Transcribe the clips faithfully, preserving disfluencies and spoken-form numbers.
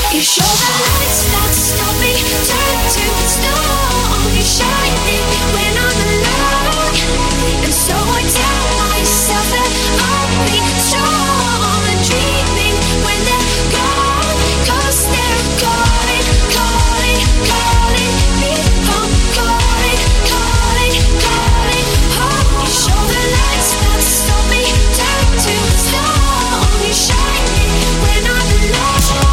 You show the lights that stop me, turn to stone. You're shining when I'm alone, and so I tell myself that I'll be strong and dreaming when they're gone, 'cause they're calling, calling, calling me home, calling, calling, calling home. You show the lights that stop me, turn to stone. You're shining when I'm alone.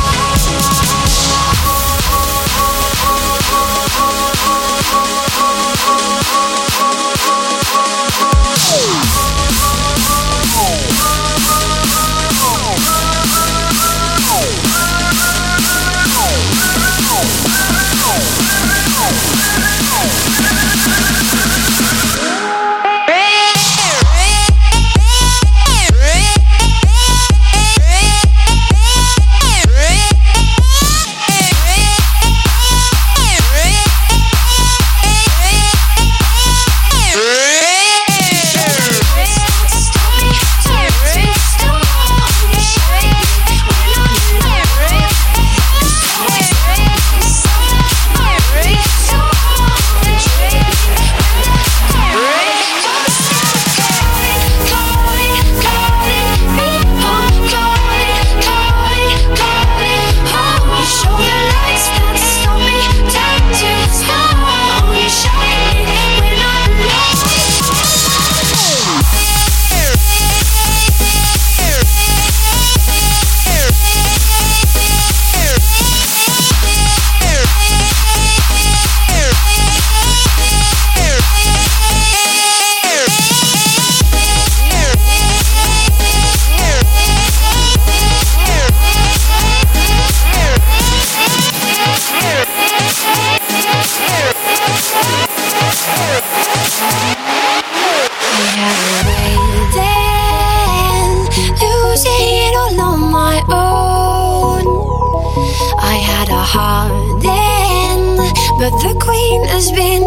But the queen has been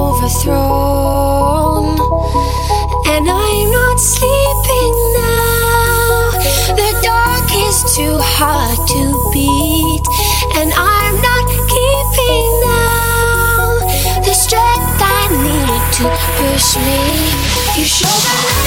overthrown, and I'm not sleeping now. The dark is too hard to beat, and I'm not keeping now the strength I need to push me. You show the